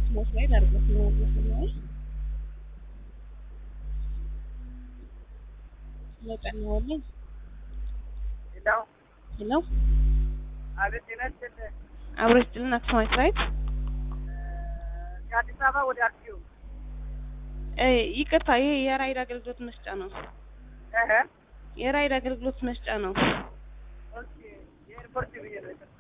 መስመር ላይ ላድርገው ነው ለቀናውልኝ ሄሎ አቤት ይነስል አብረስጥልና አክሱማይት ራይት ከአዲስ አበባ ወደ አክሲዮ ይቅርታ ይሄ የራይድ አገልግሎት መስጫ ነው የራይድ አገልግሎት መስጫ ነው ኦኬ የኤርፖርት ብዬ ነው